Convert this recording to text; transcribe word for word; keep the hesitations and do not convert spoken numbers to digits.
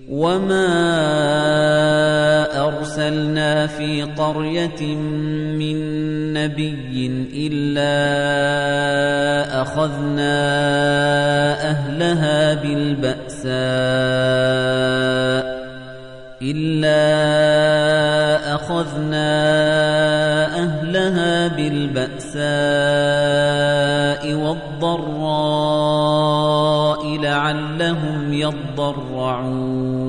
وَمَا أَرْسَلْنَا فِي قَرْيَةٍ مِّن نَّبِيٍّ إِلَّا أَخَذْنَا أَهْلَهَا بِالْبَأْسَاءِ إِلَّا أَخَذْنَا أَهْلَهَا بِالْبَأْسَاءِ وَالضَّرَّاءِ لَعَلَّهُمْ يَضَّرَّعُونَ